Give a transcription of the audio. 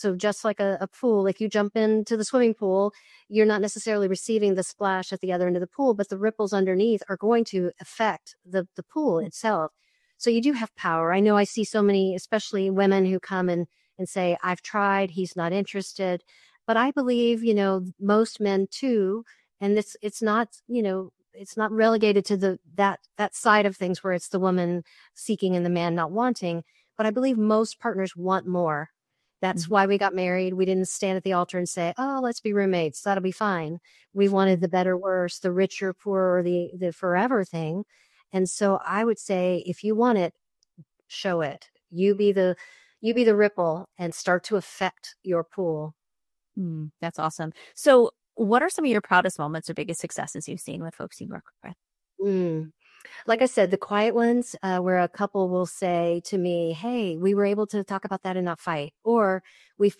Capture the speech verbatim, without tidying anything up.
So just like a, a pool, if you jump into the swimming pool, you're not necessarily receiving the splash at the other end of the pool, but the ripples underneath are going to affect the, the pool itself. So you do have power. I know I see so many, especially women who come and, and say, I've tried, he's not interested. But I believe, you know, most men too, and it's it's not, you know, it's not relegated to the that that side of things where it's the woman seeking and the man not wanting. But I believe most partners want more. That's Mhm. why we got married. We didn't stand at the altar and say, "Oh, let's be roommates. That'll be fine." We wanted the better, worse, the richer, poorer, the the forever thing. And so I would say, if you want it, show it. You be the you be the ripple and start to affect your pool. Mm, that's awesome. So, what are some of your proudest moments or biggest successes you've seen with folks you work with? Mm. Like I said, the quiet ones, uh, where a couple will say to me, "Hey, we were able to talk about that and not fight," or we